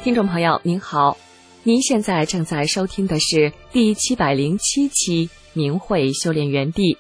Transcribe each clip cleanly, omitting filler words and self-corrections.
听众朋友您好，您现在正在收听的是第707期明慧修炼园地。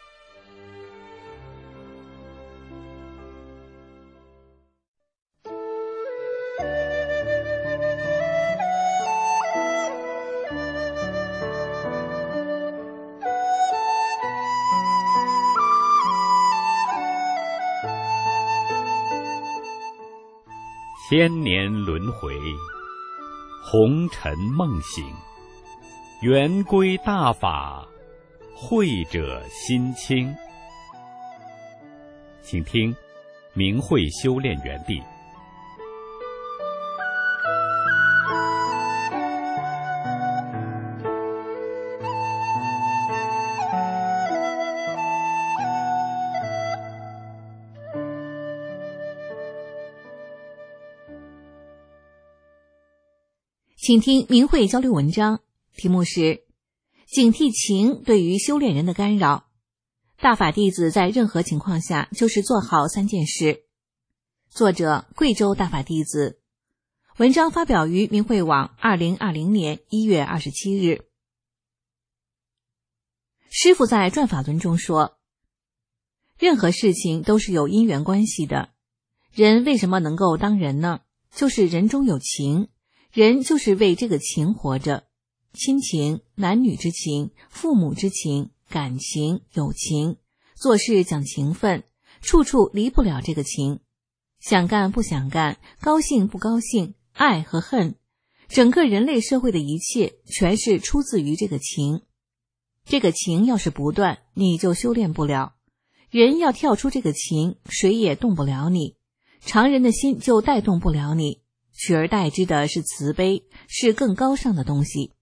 千年轮回，红尘梦醒，圆归大法，慧者心清。请听明慧修炼园地。 请听明慧交流文章，题目是警惕情对于修炼人的干扰。大法弟子在任何情况下就是做好3件事。作者贵州大法弟子，文章发表于明慧网2020年1月27日。师父在转法轮中说，任何事情都是有因缘关系的。人为什么能够当人呢？就是人中有情，人就是为这个情活着。亲情、男女之情、父母之情、感情、友情，做事讲情分，处处离不了这个情。想干不想干，高兴不高兴，爱和恨，整个人类社会的一切全是出自于这个情。这个情要是不断，你就修炼不了。人要跳出这个情，谁也动不了你，常人的心就带动不了你，取而代之的是慈悲，是更高尚的东西。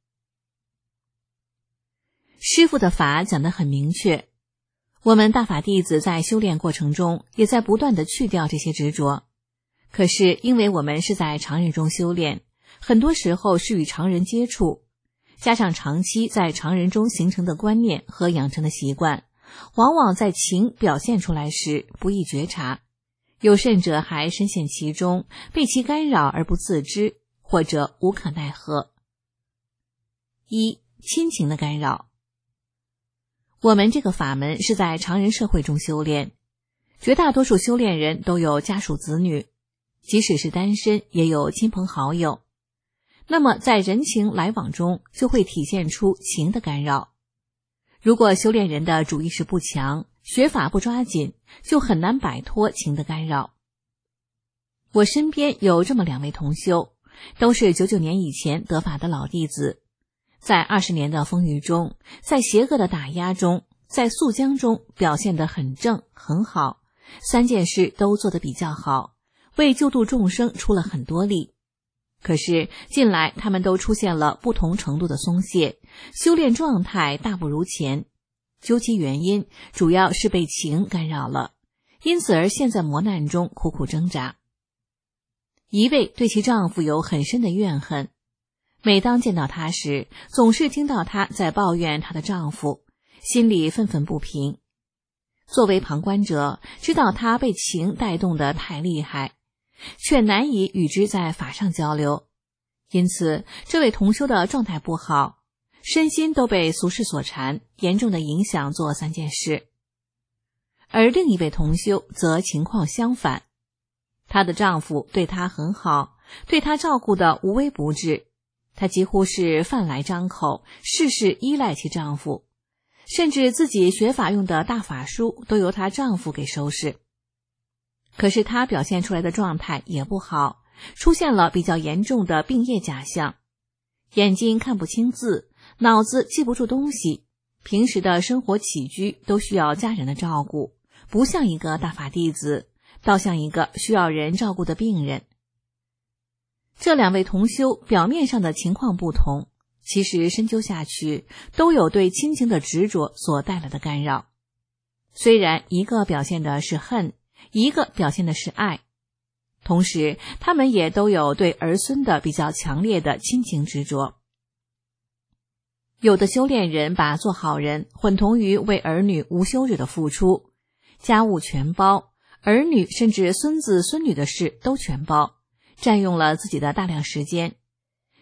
师父的法讲得很明确，我们大法弟子在修炼过程中也在不断地去掉这些执着。可是因为我们是在常人中修炼，很多时候是与常人接触，加上长期在常人中形成的观念和养成的习惯，往往在情表现出来时不易觉察，有甚者还深陷其中，被其干扰而不自知，或者无可奈何。1. 亲情的干扰。我们这个法门是在常人社会中修炼，绝大多数修炼人都有家属子女，即使是单身也有亲朋好友。那么在人情来往中就会体现出情的干扰。如果修炼人的主意识不强，学法不抓紧，就很难摆脱情的干扰。我身边有这么2位同修，都是99年以前得法的老弟子，在20年的风雨中，在邪恶的打压中，在宿江中表现得很正很好，3件事都做得比较好，为救度众生出了很多力。可是近来他们都出现了不同程度的松懈，修炼状态大不如前。究其原因，主要是被情干扰了，因此而陷在磨难中苦苦挣扎。一位对其丈夫有很深的怨恨，每当见到她时，总是听到她在抱怨她的丈夫，心里愤愤不平。作为旁观者，知道她被情带动得太厉害，却难以与之在法上交流，因此这位同修的状态不好，身心都被俗事所缠，严重的影响做3件事。而另一位同修则情况相反，她的丈夫对她很好，对她照顾得无微不至，她几乎是饭来张口，事事依赖其丈夫，甚至自己学法用的大法书都由她丈夫给收拾。可是她表现出来的状态也不好，出现了比较严重的病业假象，眼睛看不清字，脑子记不住东西，平时的生活起居都需要家人的照顾，不像一个大法弟子，倒像一个需要人照顾的病人。这2位同修表面上的情况不同，其实深究下去都有对亲情的执着所带来的干扰。虽然一个表现的是恨，一个表现的是爱，同时他们也都有对儿孙的比较强烈的亲情执着。有的修炼人把做好人混同于为儿女无休止的付出，家务全包，儿女甚至孙子孙女的事都全包，占用了自己的大量时间，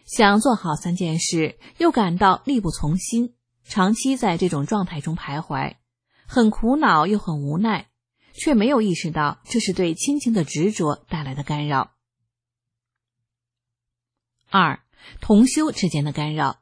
想做好3件事，又感到力不从心，长期在这种状态中徘徊，很苦恼又很无奈，却没有意识到这是对亲情的执着带来的干扰。2. 同修之间的干扰。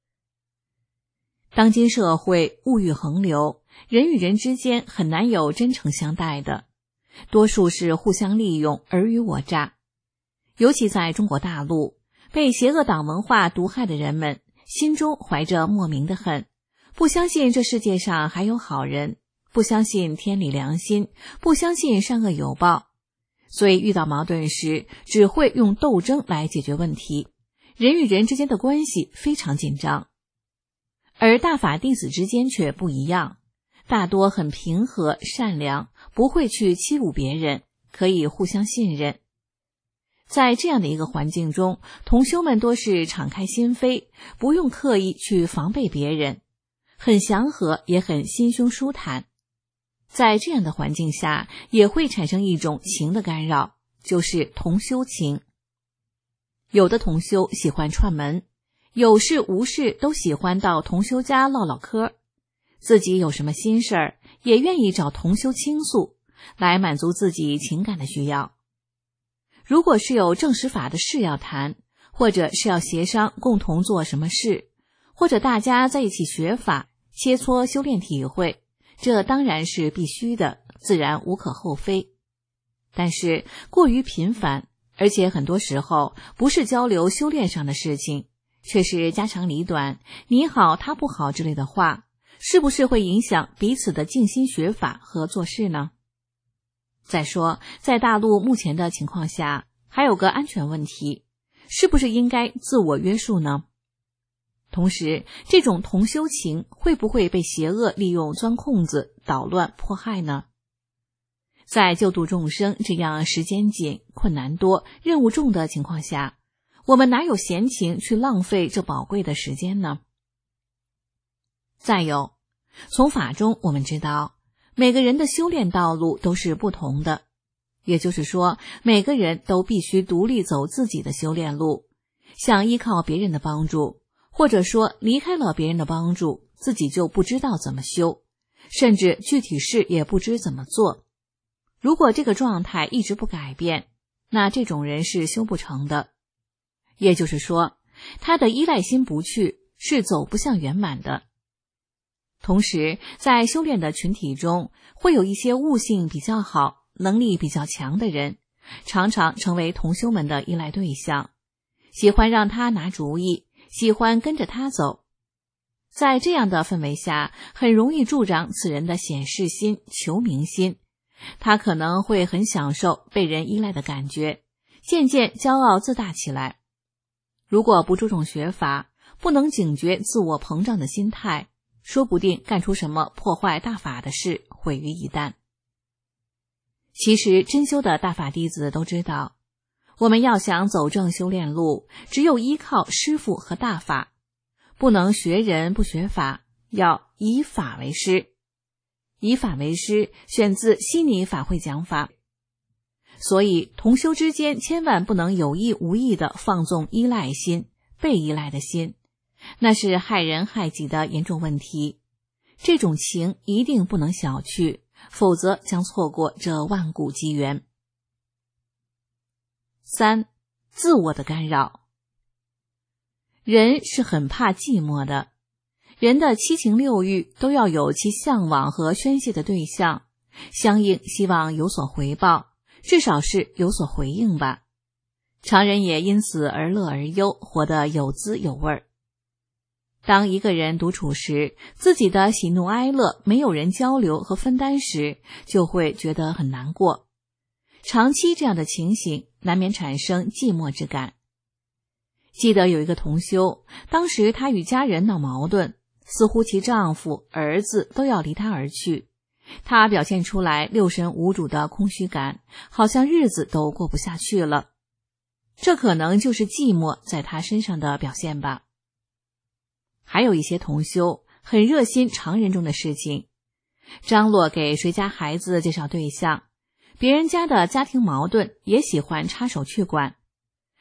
当今社会物欲横流，人与人之间很难有真诚相待的，多数是互相利用，尔虞我诈。尤其在中国大陆，被邪恶党文化毒害的人们心中怀着莫名的恨，不相信这世界上还有好人，不相信天理良心，不相信善恶有报，所以遇到矛盾时只会用斗争来解决问题，人与人之间的关系非常紧张。而大法弟子之间却不一样，大多很平和善良，不会去欺侮别人，可以互相信任。在这样的一个环境中，同修们多是敞开心扉，不用刻意去防备别人，很祥和，也很心胸舒坦。在这样的环境下，也会产生一种情的干扰，就是同修情。有的同修喜欢串门，有事无事都喜欢到同修家唠唠嗑，自己有什么心事儿，也愿意找同修倾诉，来满足自己情感的需要。如果是有正实法的事要谈，或者是要协商共同做什么事，或者大家在一起学法，切磋修炼体会，这当然是必须的，自然无可厚非。但是过于频繁，而且很多时候不是交流修炼上的事情，却是家长里短，你好他不好之类的话，是不是会影响彼此的静心学法和做事呢？再说，在大陆目前的情况下，还有个安全问题，是不是应该自我约束呢？同时，这种同修情会不会被邪恶利用钻空子、捣乱、迫害呢？在救度众生这样时间紧、困难多、任务重的情况下，我们哪有闲情去浪费这宝贵的时间呢？再有，从法中我们知道，每个人的修炼道路都是不同的，也就是说，每个人都必须独立走自己的修炼路，想依靠别人的帮助，或者说离开了别人的帮助，自己就不知道怎么修，甚至具体事也不知怎么做。如果这个状态一直不改变，那这种人是修不成的。也就是说，他的依赖心不去，是走不向圆满的。同时，在修炼的群体中，会有一些悟性比较好、能力比较强的人，常常成为同修们的依赖对象，喜欢让他拿主意，喜欢跟着他走。在这样的氛围下，很容易助长此人的显示心、求名心，他可能会很享受被人依赖的感觉，渐渐骄傲自大起来。如果不注重学法，不能警觉自我膨胀的心态，说不定干出什么破坏大法的事，毁于一旦。其实真修的大法弟子都知道，我们要想走正修炼路，只有依靠师父和大法，不能学人不学法，要以法为师。以法为师选自悉尼法会讲法。所以同修之间千万不能有意无意地放纵依赖心、被依赖的心，那是害人害己的严重问题。这种情一定不能小觑，否则将错过这万古机缘。3. 自我的干扰。人是很怕寂寞的，人的七情六欲都要有其向往和宣泄的对象，相应希望有所回报，至少是有所回应吧。常人也因此而乐而忧，活得有滋有味。当一个人独处时，自己的喜怒哀乐没有人交流和分担时，就会觉得很难过。长期这样的情形，难免产生寂寞之感。记得有一个同修，当时她与家人闹矛盾，似乎其丈夫、儿子都要离她而去，她表现出来六神无主的空虚感，好像日子都过不下去了。这可能就是寂寞在她身上的表现吧。还有一些同修很热心常人中的事情，张罗给谁家孩子介绍对象，别人家的家庭矛盾也喜欢插手去管，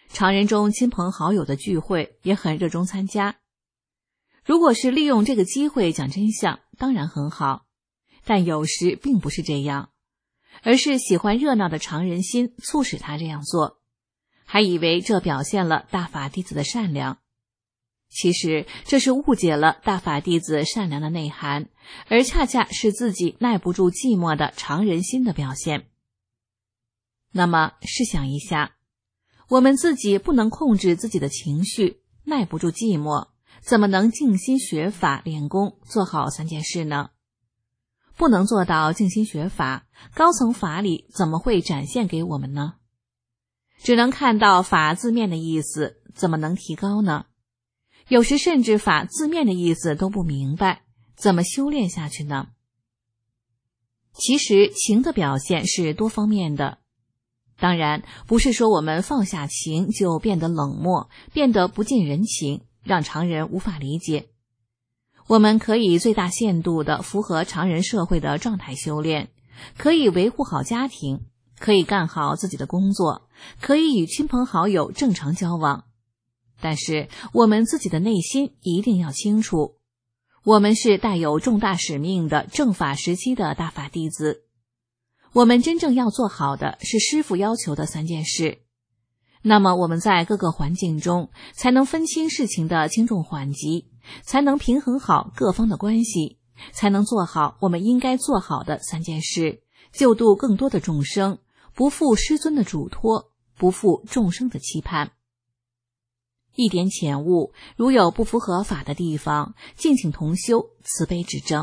常人中亲朋好友的聚会也很热衷参加。如果是利用这个机会讲真相，当然很好，但有时并不是这样，而是喜欢热闹的常人心促使他这样做，还以为这表现了大法弟子的善良。其实这是误解了大法弟子善良的内涵，而恰恰是自己耐不住寂寞的常人心的表现。那么试想一下，我们自己不能控制自己的情绪，耐不住寂寞，怎么能静心学法练功，做好3件事呢？不能做到静心学法，高层法理怎么会展现给我们呢？只能看到法字面的意思，怎么能提高呢？有时甚至法字面的意思都不明白，怎么修炼下去呢？其实情的表现是多方面的，当然不是说我们放下情就变得冷漠，变得不近人情，让常人无法理解。我们可以最大限度地符合常人社会的状态修炼，可以维护好家庭，可以干好自己的工作，可以与亲朋好友正常交往。但是我们自己的内心一定要清楚，我们是带有重大使命的正法时期的大法弟子，我们真正要做好的是师父要求的3件事。那么我们在各个环境中才能分清事情的轻重缓急，才能平衡好各方的关系，才能做好我们应该做好的3件事，救度更多的众生，不负师尊的嘱托，不负众生的期盼。一点浅悟，如有不符合法的地方，敬请同修慈悲指正。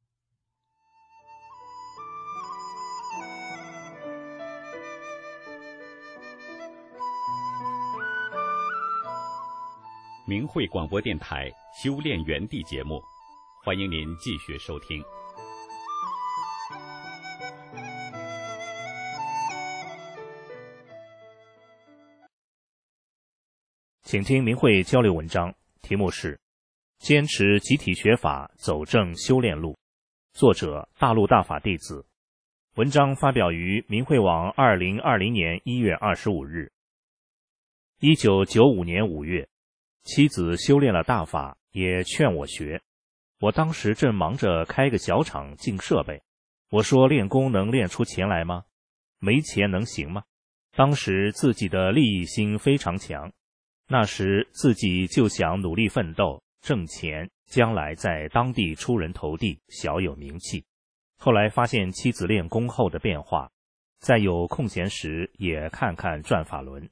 明慧广播电台修炼园地节目，欢迎您继续收听。 请听明慧交流文章，题目是坚持集体学法走正修炼路，作者大陆大法弟子。文章发表于明慧网2020年1月25日。1995年5月，妻子修炼了大法，也劝我学。我当时正忙着开个小厂进设备，我说练功能练出钱来吗？没钱能行吗？当时自己的利益心非常强，那时自己就想努力奋斗挣钱，将来在当地出人头地，小有名气。后来发现妻子练功后的变化，在有空闲时也看看转法轮。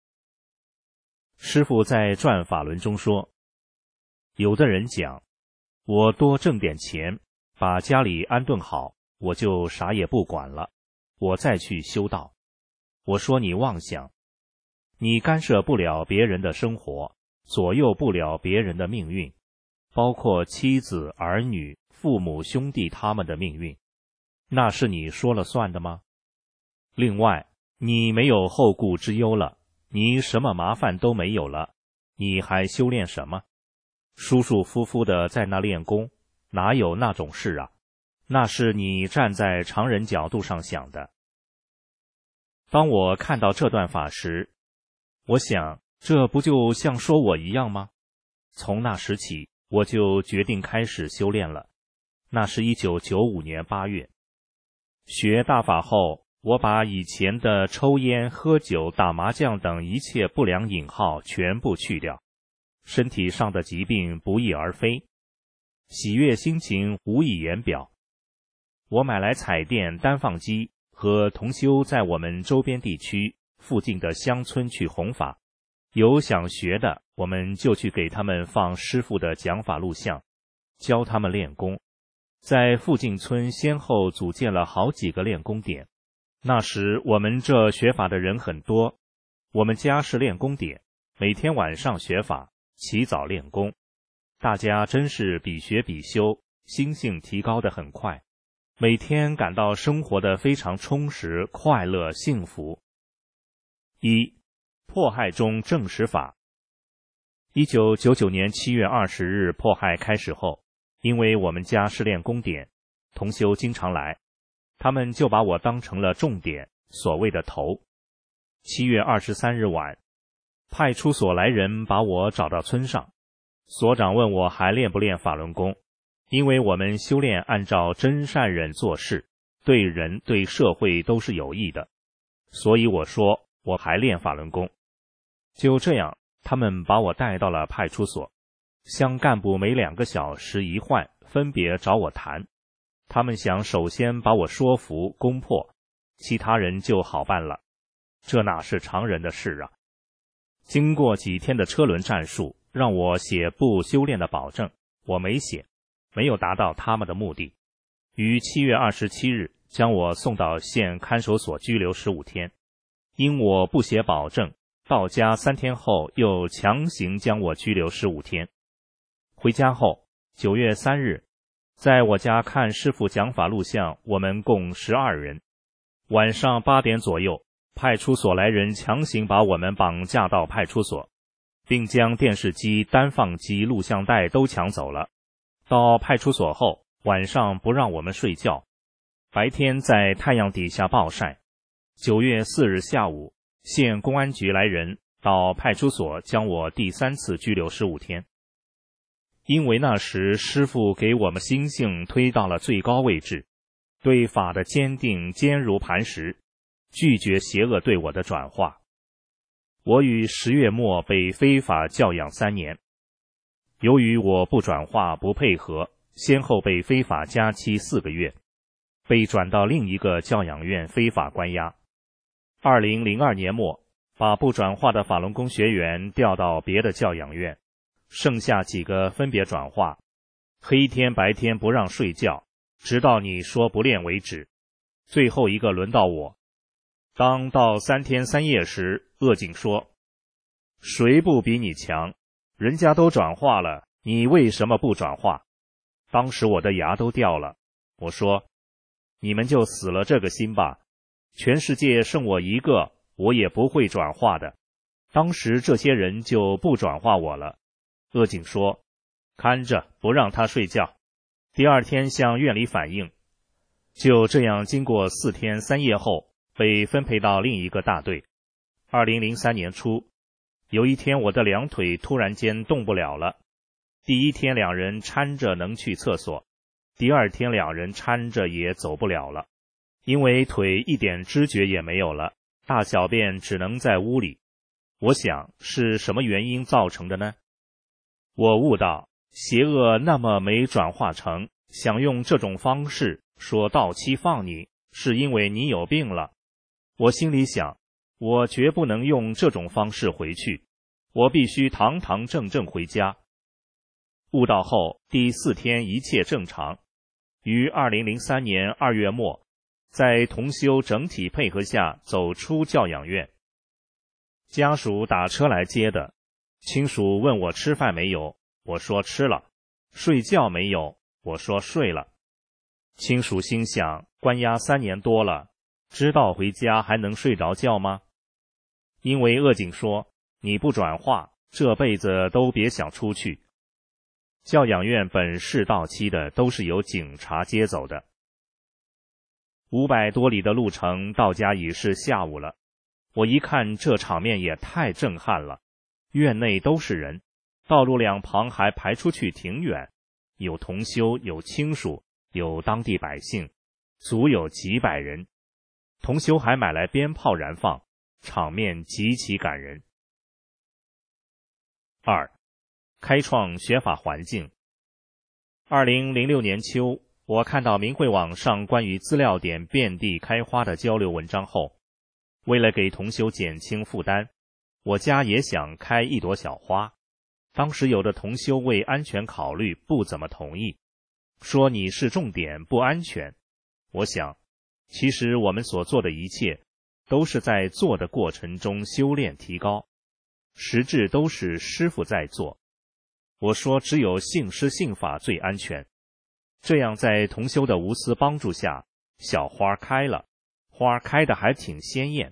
师父在转法轮中说，有的人讲，我多挣点钱，把家里安顿好，我就啥也不管了，我再去修道。我说你妄想，你干涉不了别人的生活，左右不了别人的命运，包括妻子、儿女、父母、兄弟他们的命运，那是你说了算的吗？另外，你没有后顾之忧了，你什么麻烦都没有了，你还修炼什么？舒舒服服的在那练功，哪有那种事啊？那是你站在常人角度上想的。当我看到这段法时，我想，这不就像说我一样吗？从那时起，我就决定开始修炼了。那是1995年8月。学大法后，我把以前的抽烟、喝酒、打麻将等一切不良瘾号全部去掉，身体上的疾病不翼而飞，喜悦心情无以言表。我买来彩电、单放机，和同修在我们周边地区附近的乡村去弘法，有想学的，我们就去给他们放师父的讲法录像，教他们练功。在附近村先后组建了好几个练功点。那时我们这学法的人很多，我们家是练功点，每天晚上学法，起早练功，大家真是比学比修，心性提高得很快，每天感到生活得非常充实、快乐、幸福。一、迫害中证实法。1999年7月20日迫害开始后，因为我们家是练功点，同修经常来，他们就把我当成了重点，所谓的头。7月23日晚， 派出所来人把我找到村上，所长问我还练不练法轮功，因为我们修炼按照真善忍做事，对人对社会都是有益的，所以我说我还练法轮功。就这样，他们把我带到了派出所，乡干部每2个小时一换，分别找我谈。他们想首先把我说服攻破，其他人就好办了。这哪是常人的事啊！经过几天的车轮战术，让我写不修炼的保证，我没写，没有达到他们的目的。于7月27日将我送到县看守所拘留15天，因我不写保证，到家3天后又强行将我拘留15天。回家后9月3日，在我家看师父讲法录像，我们共12人。晚上8点左右，派出所来人强行把我们绑架到派出所，并将电视机、单放机、录像带都抢走了。到派出所后，晚上不让我们睡觉，白天在太阳底下暴晒。9月4日下午，县公安局来人到派出所将我第3次拘留15天。因为那时师父给我们心性推到了最高位置，对法的坚定坚如磐石，拒绝邪恶对我的转化。我于10月末被非法教养3年，由于我不转化不配合，先后被非法加期4个月，被转到另一个教养院非法关押。2002年末，把不转化的法轮功学员调到别的教养院，剩下几个分别转化，黑天白天不让睡觉，直到你说不练为止。最后一个轮到我。当到3天3夜时，恶警说：谁不比你强？人家都转化了，你为什么不转化？当时我的牙都掉了。我说：你们就死了这个心吧，全世界剩我一个，我也不会转化的。当时这些人就不转化我了。恶警说：看着不让他睡觉。第2天向院里反映。就这样经过4天3夜后，被分配到另一个大队。2003年初，有一天我的2腿突然间动不了了。第1天2人搀着能去厕所，第2天2人搀着也走不了了，因为腿一点知觉也没有了，大小便只能在屋里。我想是什么原因造成的呢？我悟到邪恶那么没转化成，想用这种方式说到期放你，是因为你有病了。我心里想，我绝不能用这种方式回去，我必须堂堂正正回家。悟道后第4天一切正常，于2003年2月末，在同修整体配合下走出教养院。家属打车来接的，亲属问我吃饭没有，我说吃了。睡觉没有，我说睡了。亲属心想，关押3年多了，知道回家还能睡着觉吗？因为恶警说，你不转化，这辈子都别想出去。教养院本市到期的都是由警察接走的。500多里的路程到家已是下午了。我一看这场面也太震撼了，院内都是人，道路两旁还排出去挺远，有同修，有亲属，有当地百姓，足有几百人。同修还买来鞭炮燃放，场面极其感人。2. 开创学法环境。2006年秋，我看到明慧网上关于资料点遍地开花的交流文章后，为了给同修减轻负担，我家也想开一朵小花。当时有的同修为安全考虑不怎么同意，说你是重点不安全。我想，其实我们所做的一切都是在做的过程中修炼提高，实质都是师父在做。我说只有信师信法最安全。这样在同修的无私帮助下，小花开了，花开得还挺鲜艳。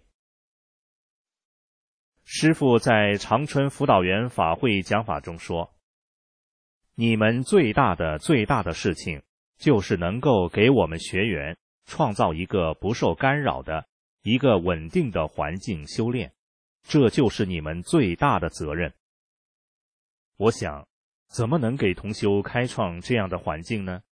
师父在长春辅导员法会讲法中说，你们最大的事情，就是能够给我们学员创造一个不受干扰的、一个稳定的环境修炼， 这就是你们最大的责任。我想，怎么能给同修开创这样的环境呢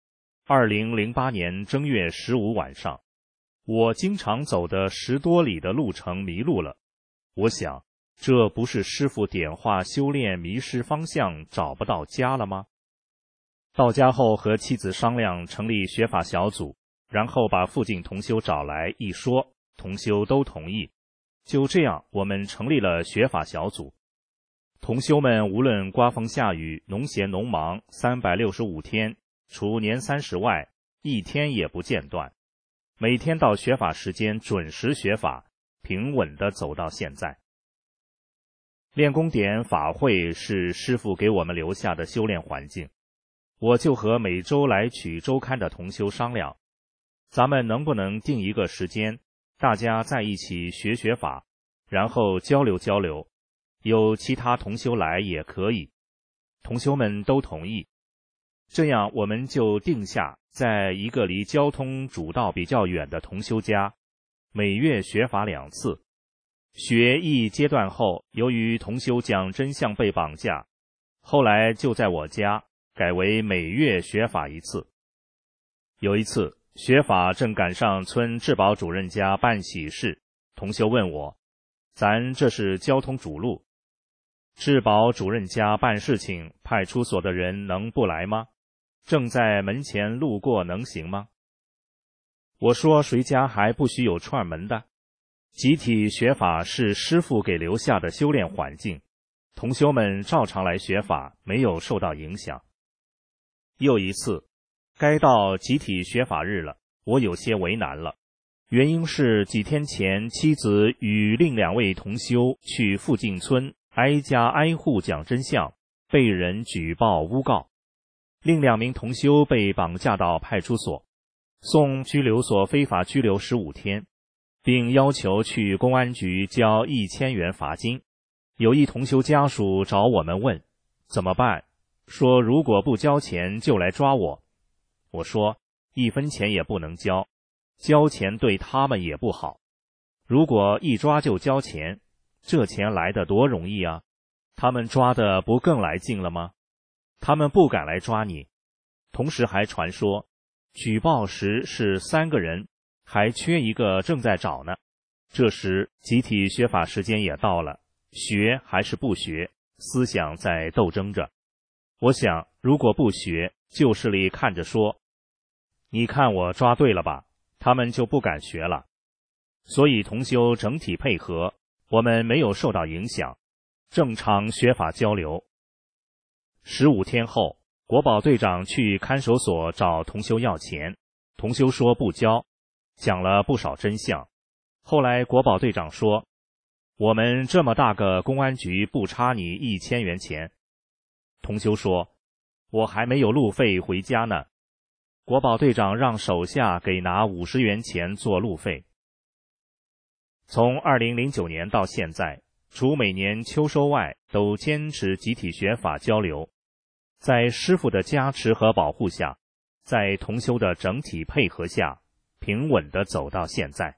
？2008年正月15晚上，我经常走的10多里的路程迷路了。我想，这不是师父点化修炼迷失方向，找不到家了吗？到家后和妻子商量成立学法小组，然后把附近同修找来一说，同修都同意。就这样，我们成立了学法小组。同修们无论刮风下雨、农闲农忙，365天，除年30外，一天也不间断。每天到学法时间准时学法，平稳地走到现在。练功点法会是师父给我们留下的修炼环境。我就和每周来取周刊的同修商量，咱们能不能定一个时间，大家在一起学学法，然后交流交流，有其他同修来也可以。同修们都同意。这样我们就定下，在一个离交通主道比较远的同修家，每月学法2次。学一阶段后，由于同修讲真相被绑架，后来就在我家改为每月学法1次。有一次学法正赶上村治保主任家办喜事，同修问我，咱这是交通主路，治保主任家办事情，派出所的人能不来吗？正在门前路过能行吗？我说，谁家还不许有串门的？集体学法是师父给留下的修炼环境，同修们照常来学法，没有受到影响。又一次，该到集体学法日了，我有些为难了。原因是几天前妻子与另2位同修去附近村挨家挨户讲真相，被人举报诬告。另2名同修被绑架到派出所，送拘留所非法拘留15天，并要求去公安局交1000元罚金。有一同修家属找我们问怎么办，说如果不交钱就来抓我。我说1分钱也不能交，交钱对他们也不好。如果一抓就交钱，这钱来得多容易啊，他们抓的不更来劲了吗？他们不敢来抓你。同时还传说举报时是3个人，还缺一个正在找呢。这时集体学法时间也到了，学还是不学，思想在斗争着。我想如果不学，旧势力看着说，你看我抓对了吧，他们就不敢学了。所以同修整体配合，我们没有受到影响，正常学法交流。15天后，国保队长去看守所找同修要钱，同修说不交，讲了不少真相。后来国保队长说，我们这么大个公安局不差你1000元钱。同修说，我还没有路费回家呢。国保队长让手下给拿50元钱做路费。从2009年到现在，除每年秋收外，都坚持集体学法交流。在师父的加持和保护下，在同修的整体配合下，平稳地走到现在。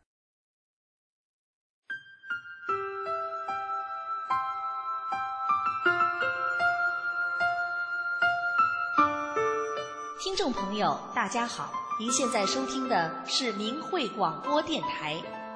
听众朋友，大家好，您现在收听的是明慧广播电台。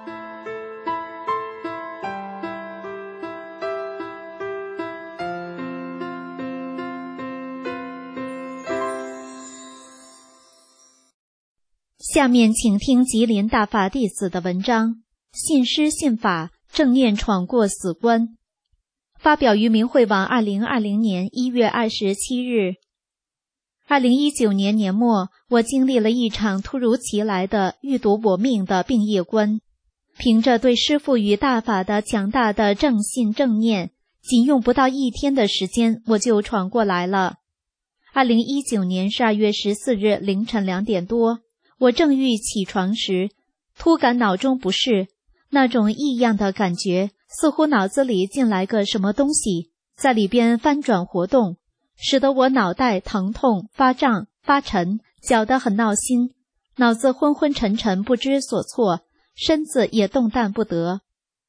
下面请听吉林大法弟子的文章：信师信法，正念闯过死关。发表于明慧网2020年1月27日。2019年年末，我经历了一场突如其来的欲夺我命的病业关。凭着对师父与大法的强大的正信正念，仅用不到1天的时间，我就闯过来了。2019年12月14日凌晨2点多，我正欲起床时，突感脑中不适，那种异样的感觉，似乎脑子里进来个什么东西，在里边翻转活动，使得我脑袋疼痛、发胀、发沉，搅得很闹心，脑子昏昏沉沉，不知所措，身子也动弹不得。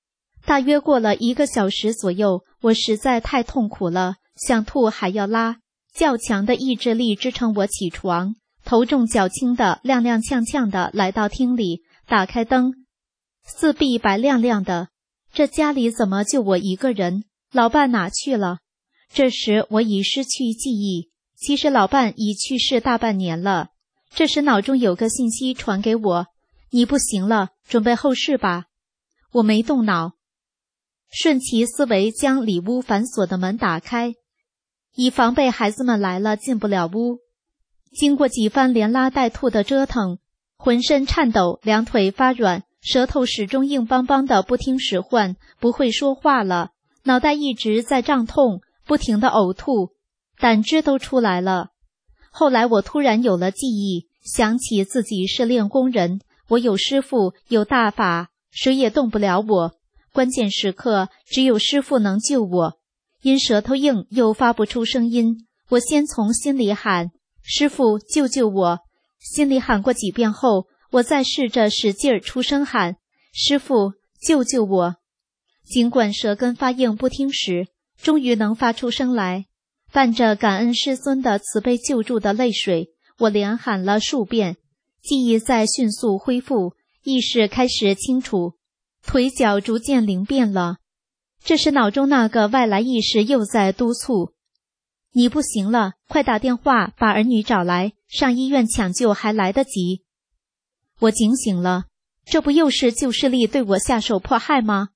大约过了1个小时左右，我实在太痛苦了，想吐还要拉，较强的意志力支撑我起床，头重脚轻的踉踉跄跄的来到厅里，打开灯，四壁白亮亮的，这家里怎么就我一个人？老伴哪去了？这时我已失去记忆，其实老伴已去世大半年了。这时脑中有个信息传给我，你不行了，准备后事吧。我没动脑，顺其思维将里屋反锁的门打开，以防备孩子们来了进不了屋。经过几番连拉带吐的折腾，浑身颤抖，两腿发软，舌头始终硬邦邦的不听使唤，不会说话了，脑袋一直在胀痛，不停的呕吐，胆汁都出来了。后来我突然有了记忆，想起自己是练功人，我有师父，有大法，谁也动不了我。关键时刻只有师父能救我，因舌头硬又发不出声音，我先从心里喊师父救救我，心里喊过几遍后，我再试着使劲儿出声喊师父救救我。尽管舌根发硬不听使，终于能发出声来，伴着感恩师尊的慈悲救助的泪水，我连喊了数遍，记忆在迅速恢复，意识开始清楚，腿脚逐渐灵便了。这时脑中那个外来意识又在督促，你不行了，快打电话把儿女找来，上医院抢救还来得及。我警醒了，这不又是旧势力对我下手迫害吗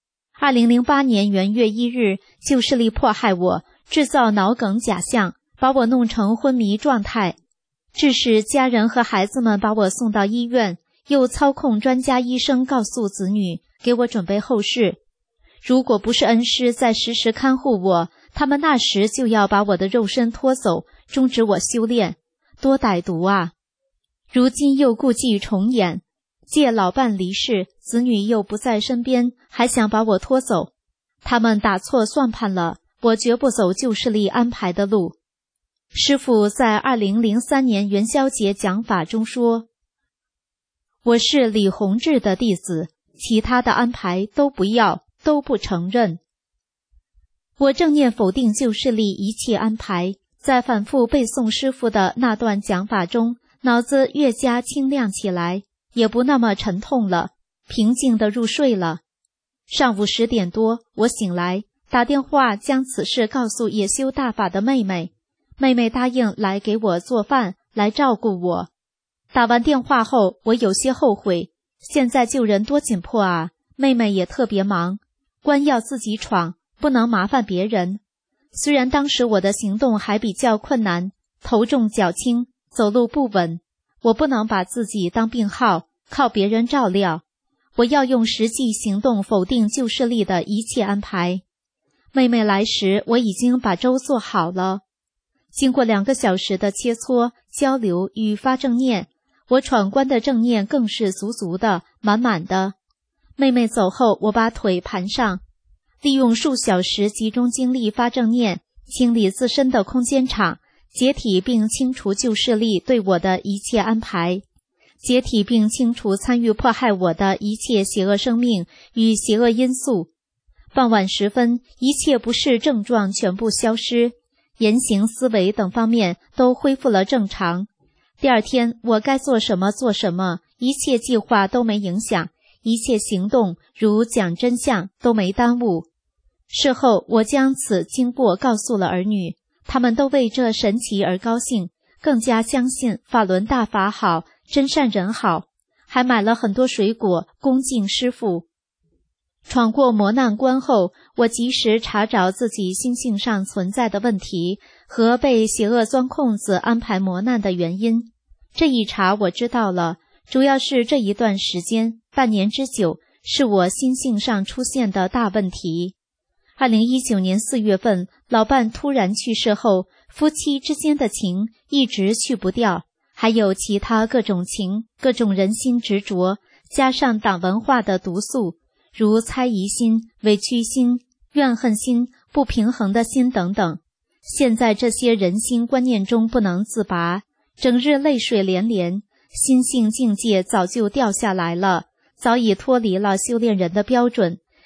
？2008年元月1日，旧势力迫害我，制造脑梗假象，把我弄成昏迷状态，致使家人和孩子们把我送到医院，又操控专家医生告诉子女，给我准备后事。如果不是恩师在时时看护我，他们那时就要把我的肉身拖走，终止我修炼，多歹毒啊！如今又故伎重演，借老伴离世，子女又不在身边，还想把我拖走。他们打错算盘了，我绝不走旧势力安排的路。师父在2003年元宵节讲法中说，我是李洪志的弟子，其他的安排都不要，都不承认。我正念否定旧势力一切安排，在反复背诵师父的那段讲法中，脑子越加清亮起来，也不那么沉痛了，平静地入睡了。上午10点多，我醒来，打电话将此事告诉也修大法的妹妹，妹妹答应来给我做饭，来照顾我。打完电话后，我有些后悔，现在救人多紧迫啊，妹妹也特别忙，关要自己闯，不能麻烦别人。虽然当时我的行动还比较困难，头重脚轻，走路不稳，我不能把自己当病号，靠别人照料，我要用实际行动否定旧势力的一切安排。妹妹来时，我已经把粥做好了。经过2个小时的切磋、交流与发正念，我闯关的正念更是足足的、满满的。妹妹走后，我把腿盘上，利用数小时集中精力发正念，清理自身的空间场，解体并清除旧势力对我的一切安排，解体并清除参与迫害我的一切邪恶生命与邪恶因素。傍晚时分，一切不适症状全部消失，言行思维等方面都恢复了正常。第二天，我该做什么做什么，一切计划都没影响，一切行动如讲真相都没耽误。事后，我将此经过告诉了儿女，他们都为这神奇而高兴，更加相信法轮大法好，真善人好，还买了很多水果恭敬师父。闯过磨难关后，我及时查找自己心性上存在的问题和被邪恶钻空子安排磨难的原因。这一查我知道了，主要是这一段时间半年之久，是我心性上出现的大问题。2019年4月份，老伴突然去世后，夫妻之间的情一直去不掉，还有其他各种情、各种人心执着，加上党文化的毒素，如猜疑心、委屈心、怨恨心、不平衡的心等等。现在这些人心观念中不能自拔，整日泪水连连，心性境界早就掉下来了，早已脱离了修炼人的标准，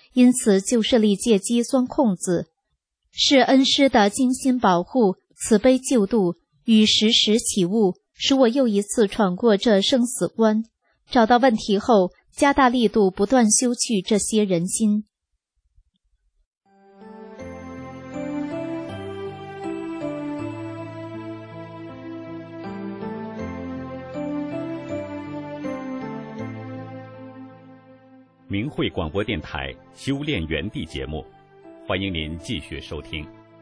因此旧舍利借机钻空子，是恩师的精心保护、慈悲救度与时时起悟，使我又一次闯过这生死关。找到问题后，加大力度，不断修去这些人心。 明慧广播电台修炼园地节目，欢迎您继续收听。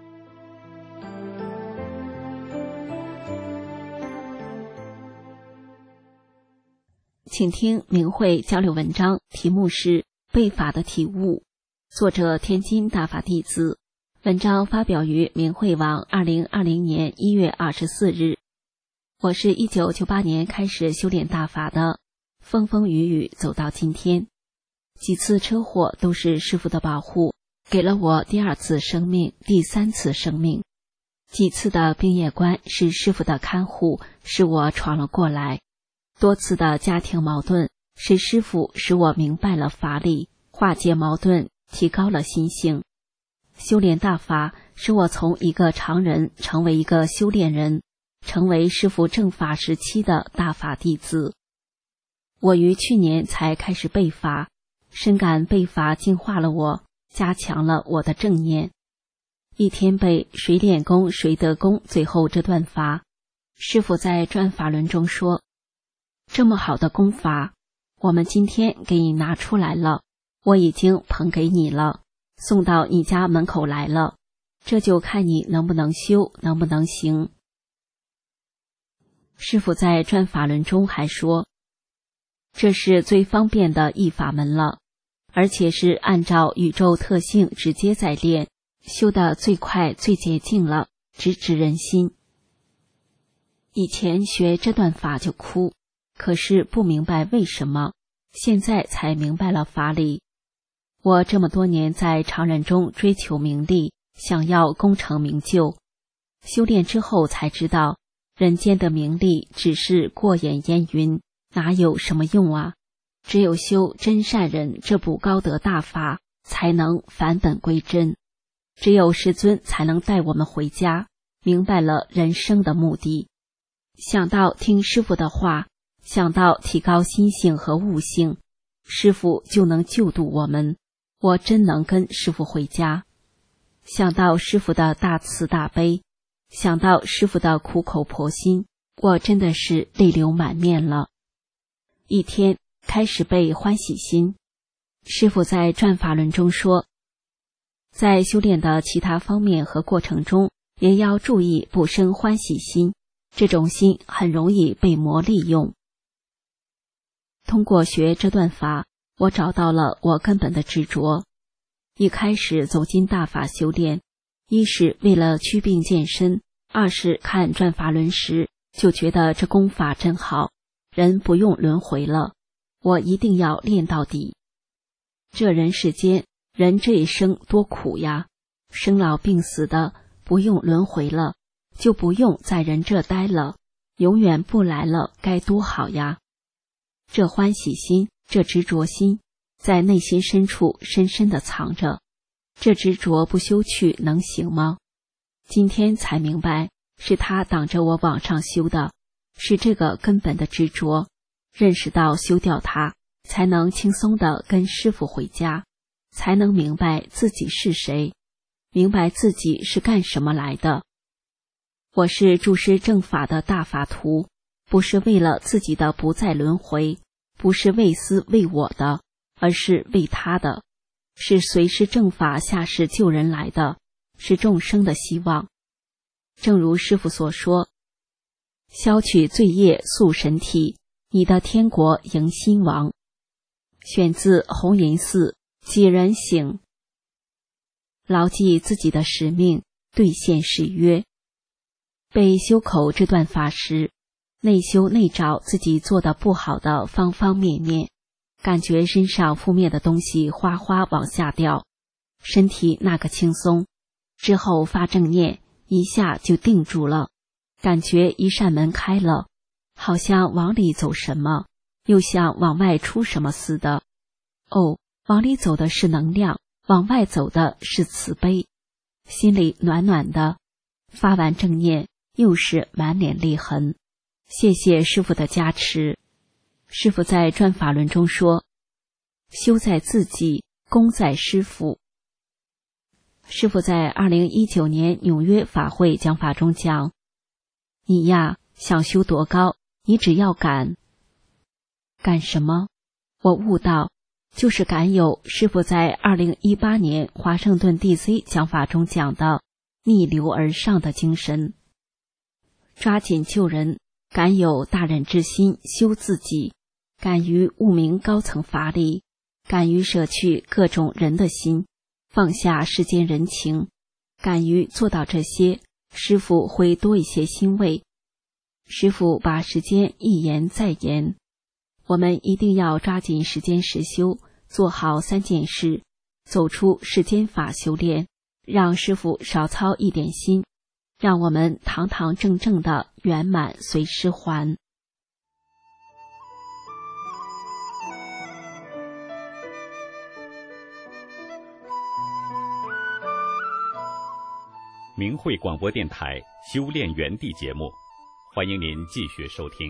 请听明慧交流文章，题目是《背法的体悟》，作者天津大法弟子。文章发表于明慧网2020年1月24日。我是1998年开始修炼大法的，风风雨雨走到今天。几次车祸都是师父的保护，给了我第二次生命、第三次生命。几次的病业关是师父的看护，使我闯了过来。多次的家庭矛盾是师父使我明白了法理，化解矛盾，提高了心性。修炼大法使我从一个常人成为一个修炼人，成为师父正法时期的大法弟子。我于去年才开始背法，深感背法净化了我，加强了我的正念。一天背谁练功谁得功，最后这段法，师父在转法轮中说，这么好的功法，我们今天给你拿出来了，我已经捧给你了，送到你家门口来了，这就看你能不能修，能不能行。师父在转法轮中还说，这是最方便的一法门了，而且是按照宇宙特性直接在练，修得最快最洁净了，直指人心。以前学这段法就哭，可是不明白为什么，现在才明白了法理。我这么多年在常人中追求名利，想要功成名就，修炼之后才知道，人间的名利只是过眼烟云，哪有什么用啊？只有修真善人这部高德大法，才能返本归真。只有师尊才能带我们回家，明白了人生的目的。想到听师父的话，想到提高心性和悟性，师父就能救度我们，我真能跟师父回家。想到师父的大慈大悲，想到师父的苦口婆心，我真的是泪流满面了。一天开始背欢喜心，师父在转法轮中说，在修炼的其他方面和过程中，也要注意不生欢喜心，这种心很容易被魔利用。通过学这段法，我找到了我根本的执着。一开始走进大法修炼，一是为了祛病健身，二是看转法轮时就觉得这功法真好，人不用轮回了，我一定要练到底。这人世间，人这一生多苦呀，生老病死的，不用轮回了，就不用在人这待了，永远不来了，该多好呀。这欢喜心，这执着心，在内心深处深深地藏着，这执着不修去能行吗？今天才明白，是他挡着我往上修的，是这个根本的执着，认识到修掉它，才能轻松地跟师父回家，才能明白自己是谁，明白自己是干什么来的。我是注师正法的大法徒，不是为了自己的不再轮回，不是为私为我的，而是为他的，是随师正法下世救人来的，是众生的希望。正如师父所说，消去罪业塑神体，你的天国迎新王。选自红银寺几人行。牢记自己的使命，兑现誓约。背修口这段法时，内修内找自己做的不好的方方面面，感觉身上负面的东西哗哗往下掉，身体那个轻松，之后发正念，一下就定住了，感觉一扇门开了，好像往里走什么，又像往外出什么似的。哦， 往里走的是能量，往外走的是慈悲，心里暖暖的，发完正念又是满脸泪痕。谢谢师父的加持。师父在转法轮中说，修在自己，功在师父。师父在2019年纽约法会讲法中讲，你呀，想修多高，你只要敢。敢什么？我悟到，就是敢有师父在2018年华盛顿 DC 讲法中讲的逆流而上的精神。抓紧救人，敢有大忍之心修自己，敢于悟明高层法理，敢于舍去各种人的心，放下世间人情，敢于做到这些，师父会多一些欣慰。师父把时间一言再言，我们一定要抓紧时间实修，做好3件事，走出世间法修炼，让师父少操一点心，让我们堂堂正正的圆满随师还。 明慧广播电台修炼园地节目，欢迎您继续收听。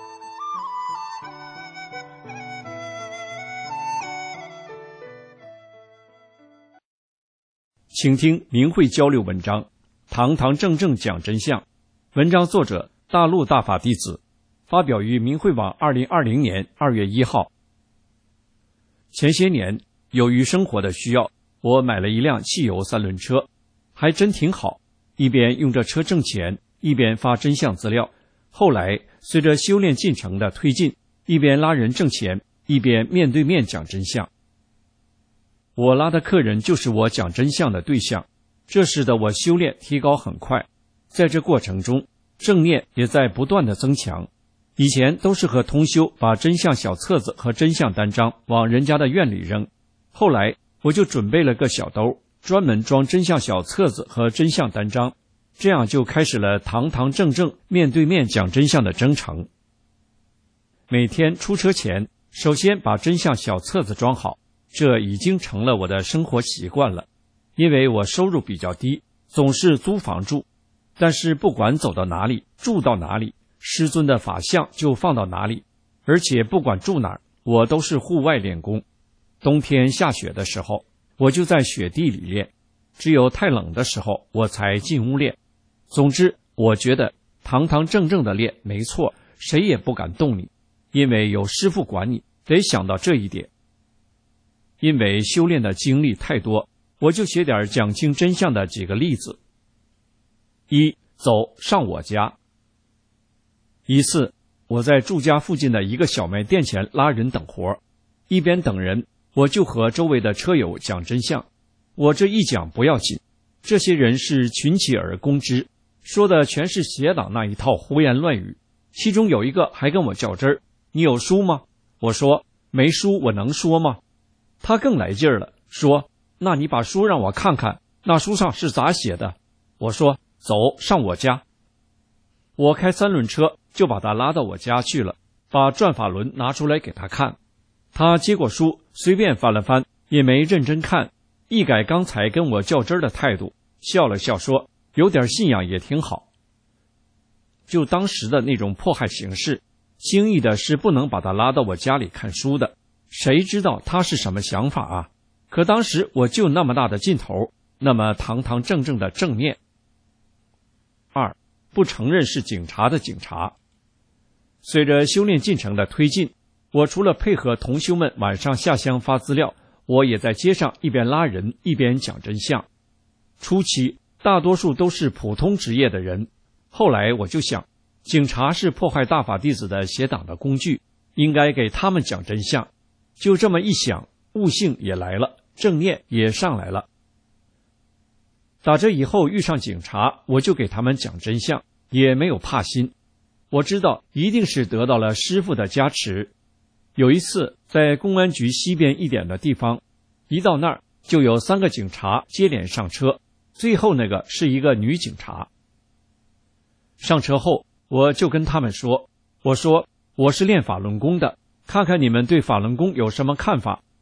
请听明慧交流文章，堂堂正正讲真相。文章作者大陆大法弟子，发表于明慧网2020年2月1号。前些年，由于生活的需要，我买了一辆汽油3轮车，还真挺好，一边用这车挣钱，一边发真相资料。后来随着修炼进程的推进，一边拉人挣钱，一边面对面讲真相。我拉的客人就是我讲真相的对象，这使得我修炼提高很快。在这过程中，正念也在不断的增强。以前都是和同修把真相小册子和真相单张往人家的院里扔，后来我就准备了个小兜，专门装真相小册子和真相单张，这样就开始了堂堂正正面对面讲真相的征程。每天出车前，首先把真相小册子装好，这已经成了我的生活习惯了。因为我收入比较低，总是租房住，但是不管走到哪里，住到哪里，师尊的法像就放到哪里，而且不管住哪儿，我都是户外练功。冬天下雪的时候，我就在雪地里练，只有太冷的时候我才进屋练。总之，我觉得堂堂正正的练没错，谁也不敢动你，因为有师父管你，得想到这一点。因为修炼的经历太多，我就写点讲清真相的几个例子。1. 走上我家。一次，我在住家附近的一个小卖店前拉人等活，一边等人，我就和周围的车友讲真相。我这一讲不要紧，这些人是群起而攻之，说的全是邪党那一套胡言乱语。其中有一个还跟我较真儿，你有书吗？我说没书，我能说吗？他更来劲儿了，说那你把书让我看看，那书上是咋写的？我说走上我家。我开3轮车就把他拉到我家去了，把转法轮拿出来给他看。他接过书，随便翻了翻，也没认真看，一改刚才跟我较真的态度，笑了笑说有点信仰也挺好。就当时的那种迫害形式，轻易的是不能把他拉到我家里看书的，谁知道他是什么想法啊？可当时我就那么大的劲头，那么堂堂正正的正念。2. 不承认是警察的警察。随着修炼进程的推进，我除了配合同修们晚上下乡发资料，我也在街上一边拉人一边讲真相。初期大多数都是普通职业的人，后来我就想，警察是迫害大法弟子的邪党的工具，应该给他们讲真相。就这么一想，悟性也来了，正念也上来了。打这以后遇上警察，我就给他们讲真相，也没有怕心。我知道一定是得到了师父的加持。有一次在公安局西边一点的地方，一到那儿就有3个警察接连上车，最后那个是一个女警察。上车后我就跟他们说，我说我是练法轮功的，看看你们对法轮功有什么看法。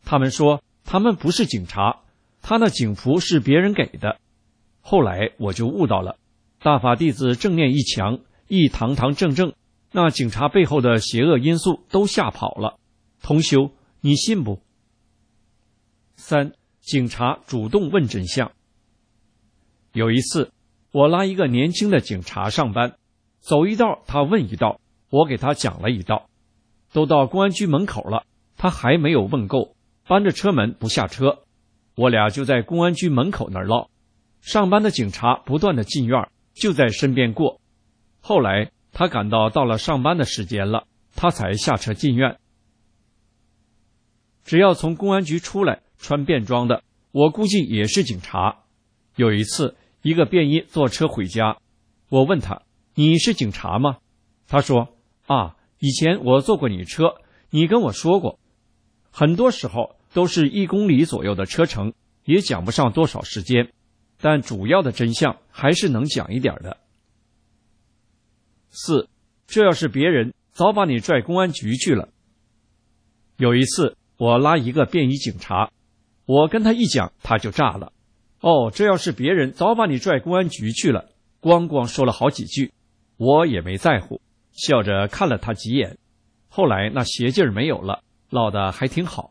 他们说他们不是警察，他那警服是别人给的。后来我就悟到了，大法弟子正念一强，一堂堂正正，那警察背后的邪恶因素都吓跑了。同修，你信不？3. 警察主动问真相。有一次，我拉一个年轻的警察上班，走一道他问一道，我给他讲了一道。都到公安局门口了，他还没有问够，搬着车门不下车。我俩就在公安局门口那儿唠，上班的警察不断的进院，就在身边过。后来他感到到了上班的时间了，他才下车进院。只要从公安局出来，穿便装的，我估计也是警察。有一次，一个便衣坐车回家，我问他：“你是警察吗？”他说：“啊，以前我坐过你车，你跟我说过。”很多时候都是1公里左右的车程，也讲不上多少时间，但主要的真相还是能讲一点的。4. 这要是别人，早把你拽公安局去了。有一次，我拉一个便衣警察，我跟他一讲，他就炸了。哦，这要是别人，早把你拽公安局去了，咣咣说了好几句，我也没在乎，笑着看了他几眼。后来那邪劲儿没有了，唠得还挺好。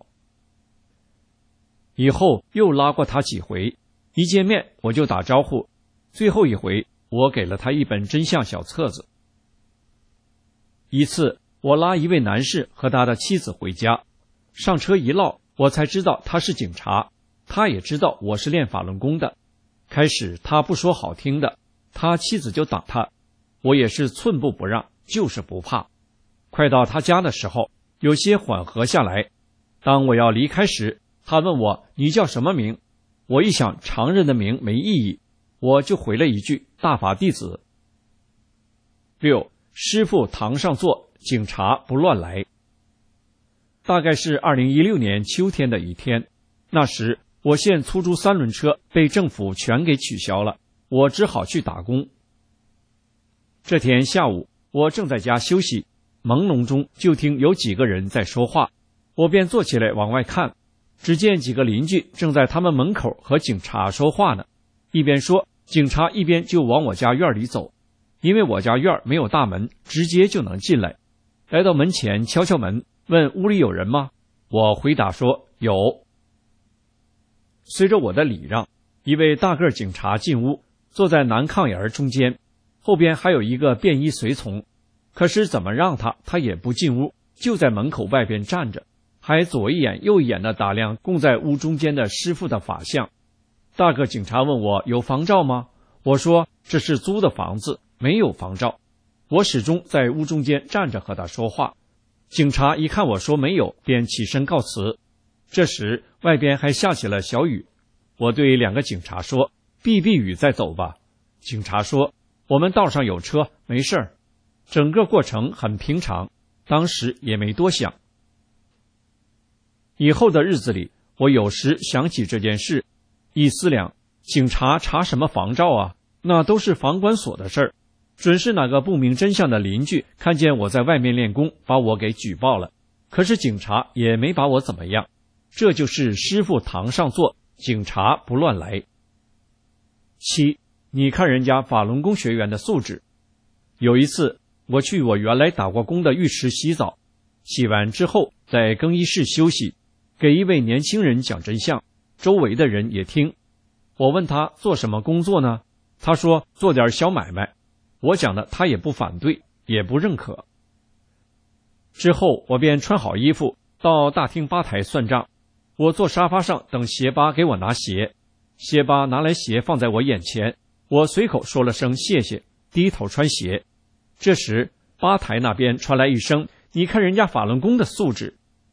以后又拉过他几回，一见面我就打招呼，最后一回我给了他一本真相小册子。一次我拉一位男士和他的妻子回家，上车一唠，我才知道他是警察，他也知道我是练法轮功的。开始他不说好听的，他妻子就挡他，我也是寸步不让，就是不怕。快到他家的时候，有些缓和下来。当我要离开时，他问我：“你叫什么名？”我一想常人的名没意义，我就回了一句：“大法弟子。”6. 师父堂上坐，警察不乱来。大概是2016年秋天的一天，那时我县出租3轮车被政府全给取消了，我只好去打工。这天下午，我正在家休息，朦胧中就听有几个人在说话，我便坐起来往外看，只见几个邻居正在他们门口和警察说话呢，一边说，警察一边就往我家院里走。因为我家院没有大门，直接就能进来。来到门前敲敲门，问屋里有人吗？我回答说有。随着我的礼让，一位大个警察进屋，坐在南炕沿中间，后边还有一个便衣随从。可是怎么让他也不进屋，就在门口外边站着，还左一眼右一眼地打量供在屋中间的师父的法像。大个警察问我有房照吗？我说这是租的房子，没有房照。我始终在屋中间站着和他说话。警察一看我说没有，便起身告辞。这时外边还下起了小雨，我对2个警察说：“避避雨再走吧。”警察说：“我们道上有车，没事儿。”整个过程很平常，当时也没多想。以后的日子里，我有时想起这件事，一思量，警察查什么房照啊？那都是房管所的事儿，准是哪个不明真相的邻居看见我在外面练功，把我给举报了。可是警察也没把我怎么样，这就是师父堂上坐，警察不乱来。7. 你看人家法轮功学员的素质。有一次我去我原来打过工的浴池洗澡，洗完之后在更衣室休息，给一位年轻人讲真相，周围的人也听。我问他做什么工作呢？他说做点小买卖。我讲的他也不反对，也不认可。之后我便穿好衣服到大厅吧台算账，我坐沙发上等鞋吧给我拿鞋，鞋吧拿来鞋放在我眼前，我随口说了声谢谢，低头穿鞋。这时吧台那边传来一声：“你看人家法轮功的素质。”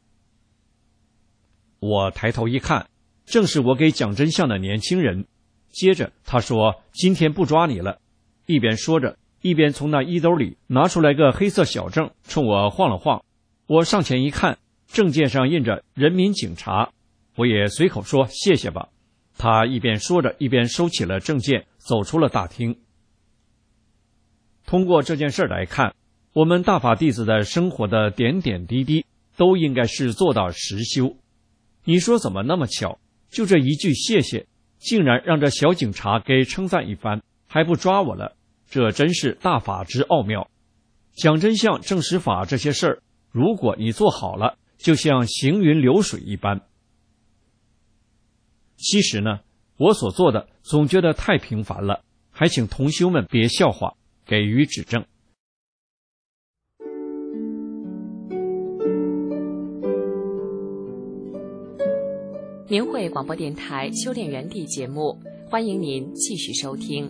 我抬头一看，正是我给讲真相的年轻人。接着他说：“今天不抓你了。”一边说着，一边从那衣兜里拿出来个黑色小证，冲我晃了晃。我上前一看，证件上印着人民警察，我也随口说谢谢吧。他一边说着，一边收起了证件，走出了大厅。通过这件事来看，我们大法弟子的生活的点点滴滴都应该是做到实修。 你说怎么那么巧？就这一句谢谢，竟然让这小警察给称赞一番，还不抓我了，这真是大法之奥妙。讲真相、证实法这些事儿，如果你做好了，就像行云流水一般。其实呢，我所做的总觉得太平凡了，还请同修们别笑话，给予指正。 明慧广播电台修炼园地节目，欢迎您继续收听。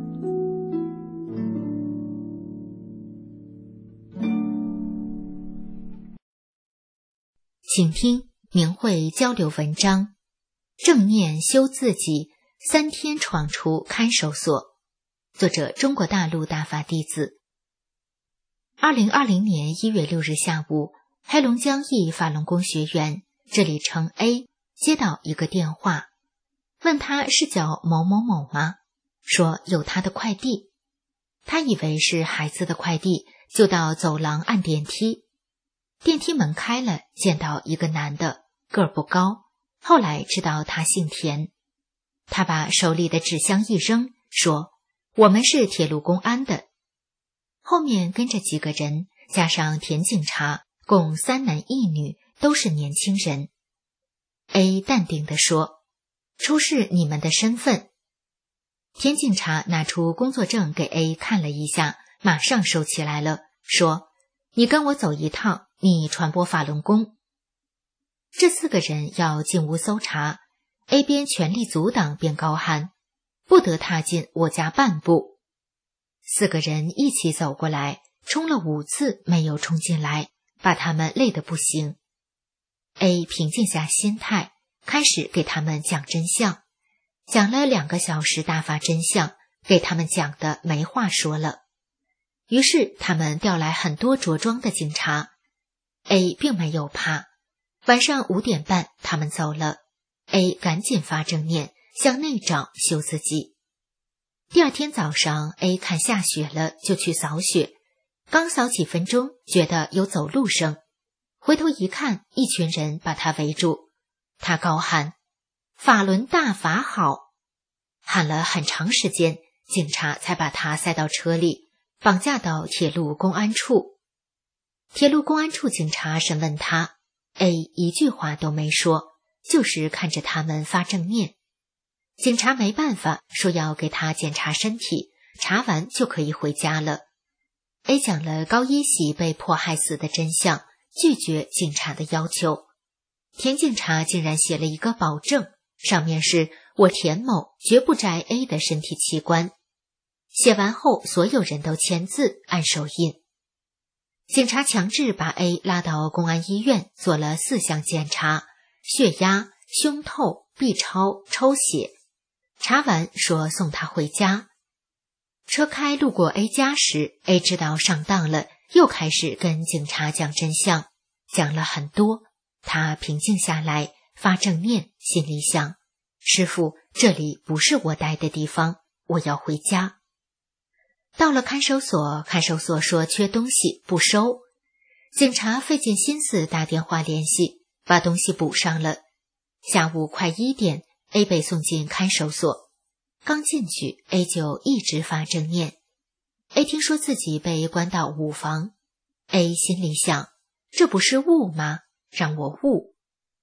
请听明慧交流文章：正念修自己，3天闯出看守所。作者：中国大陆大法弟子。2020年1月6日下午，黑龙江一法轮功学员，这里称 A， 接到一个电话，问他是叫某某某吗？说有他的快递。他以为是孩子的快递，就到走廊按电梯。电梯门开了，见到一个男的，个儿不高，后来知道他姓田。他把手里的纸箱一扔，说：“我们是铁路公安的。”后面跟着几个人，加上田警察，共3男1女，都是年轻人。A 淡定地说：“出示你们的身份。”田警察拿出工作证给 A 看了一下，马上收起来了，说：“你跟我走一趟，你传播法轮功。”这4个人要进屋搜查， A 边全力阻挡边高喊：“不得踏进我家半步。”4个人一起走过来，冲了5次没有冲进来，把他们累得不行。A 平静下心态，开始给他们讲真相，讲了2个小时大法真相，给他们讲的没话说了。于是他们调来很多着装的警察。A 并没有怕。晚上5点半他们走了， A 赶紧发正念，向内找修自己。第2天早上 A 看下雪了，就去扫雪，刚扫几分钟，觉得有走路声，回头一看，一群人把他围住。他高喊：“法轮大法好！”喊了很长时间，警察才把他塞到车里，绑架到铁路公安处。铁路公安处警察审问他， A 一句话都没说，就是看着他们发正念。警察没办法，说要给他检查身体，查完就可以回家了。A 讲了高一喜被迫害死的真相，拒绝警察的要求。田警察竟然写了一个保证，上面是我田某绝不摘 A 的身体器官。写完后，所有人都签字按手印。警察强制把 A 拉到公安医院，做了4项检查：血压、胸透、B 超、抽血。查完说送他回家。车开路过 A 家时， A 知道上当了，又开始跟警察讲真相，讲了很多。他平静下来，发正念，心里想：师父，这里不是我待的地方，我要回家。到了看守所，看守所说缺东西不收。警察费尽心思打电话联系，把东西补上了。下午快1点， A 被送进看守所。刚进去， A 就一直发正念。A 听说自己被关到5房。 A 心里想：这不是悟吗？让我悟。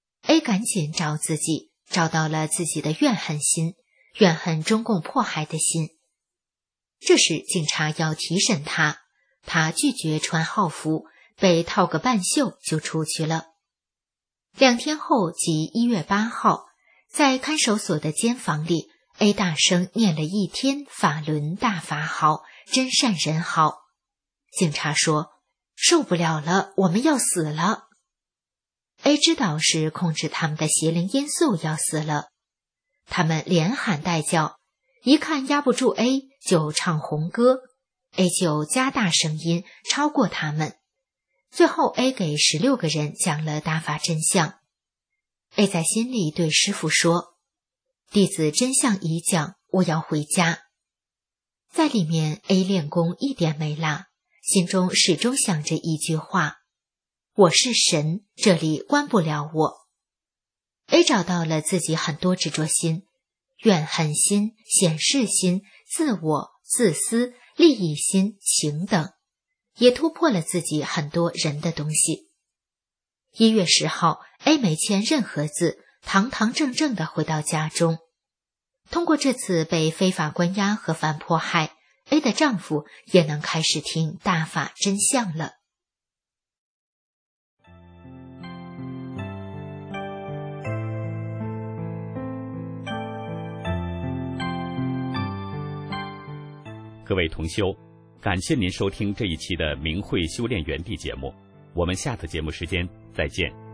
A 赶紧找自己，找到了自己的怨恨心，怨恨中共迫害的心。这时警察要提审他，他拒绝穿号服，被套个半袖就出去了。2天后，即1月8号，在看守所的监房里， A 大声念了1天法轮大法好，真善人好。警察说：受不了了，我们要死了。 A 知道是控制他们的邪灵因素要死了，他们连喊带叫，一看压不住 A 就唱红歌， A 就加大声音超过他们。最后 A 给16个人讲了大法真相。 A 在心里对师父说：弟子真相已讲，我要回家。在里面 A 练功一点没落，心中始终想着一句话：我是神，这里关不了我。 A 找到了自己很多执着心，怨恨心、显示心、自我、自私、利益心、情等，也突破了自己很多人的东西。1月10号 A 没签任何字，堂堂正正地回到家中。通过这次被非法关押和反迫害， A 的丈夫也能开始听大法真相了。 各位同修，感谢您收听这一期的明慧修炼园地节目，我们下次节目时间再见。